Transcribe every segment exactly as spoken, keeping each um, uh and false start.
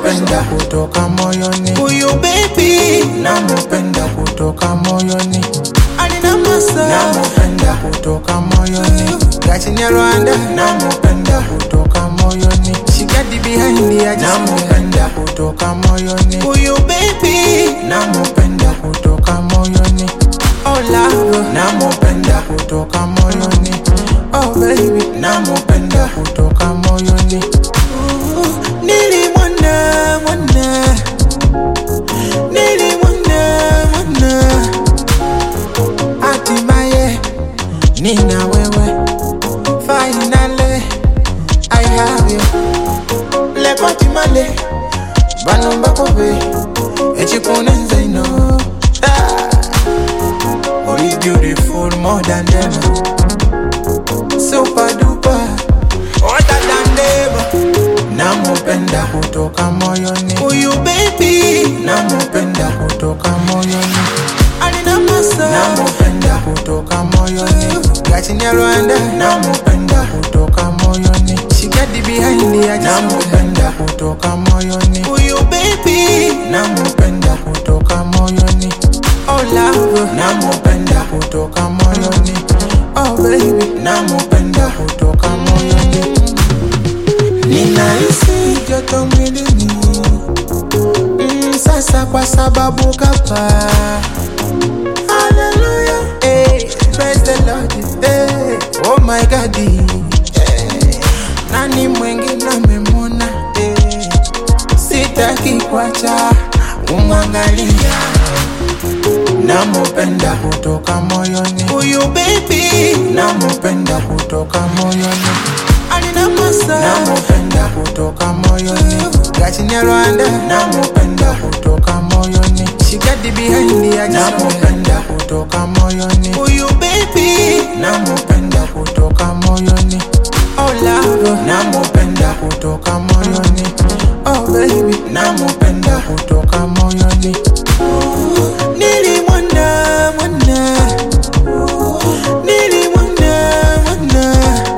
namupenda kutoka moyoni. Huyu baby namupenda kutoka moyoni. Alina masa namupenda kutoka moyoni. Gachinya Rwanda namupenda kutoka moyoni. She got the behind the edge namupenda kutoka moyoni. Huyu baby namupenda kutoka moyoni. Oh love namupenda kutoka moyoni. Oh baby namupenda kutoka moyoni. Nili mwana mwana, nili mwana mwana. Hatimaye nina wewe, finally I have you. Lekoti male bano mbakobe echikunenze ino. Ah, oh you beautiful more than ever, super duper other than ever. Namupenda kutoka moyoni. Huyu baby namupenda kutoka moyoni. Alina masa namupenda kutoka moyoni. Gachinya Rwanda namupenda kutoka moyoni. She got the behind the edge namupenda kutoka moyoni. Huyu baby namupenda kutoka moyoni. Oh love namupenda kutoka moyoni. Oh baby namupenda kutoka moyoni. Ninahisi joto mwilini mm, sasa kwa sababu kapa. Hallelujah, hey, praise the Lord, hey, oh my God, hey, nani mwengine amemwona, hey, sitaki kuacha kumwangalia. Namupenda kutoka moyoni. Huyu baby namupenda kutoka moyoni. Alina masa namupenda kutoka moyoni. Gachinya Rwanda namupenda kutoka moyoni. She got the behind the edge namupenda kutoka moyoni. Huyu baby namupenda kutoka moyoni. Oh love namupenda kutoka moyoni. Oh baby namupenda kutoka moyoni. Nili mwana mwana, nili mwana mwana.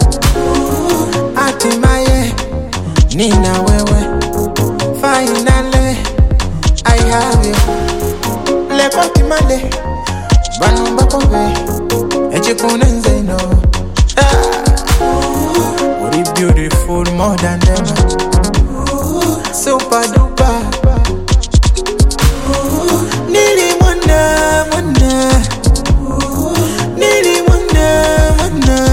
Hatimaye nina wewe, finally I have you. Lekoti male bano mbakobe echikunenze ino. Ah, what you beautiful more than ever, super duper. Nili mwana mwana, nili mwana mwana.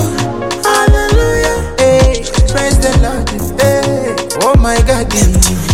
Hallelujah, hey, praise the Lord, hey, oh my God.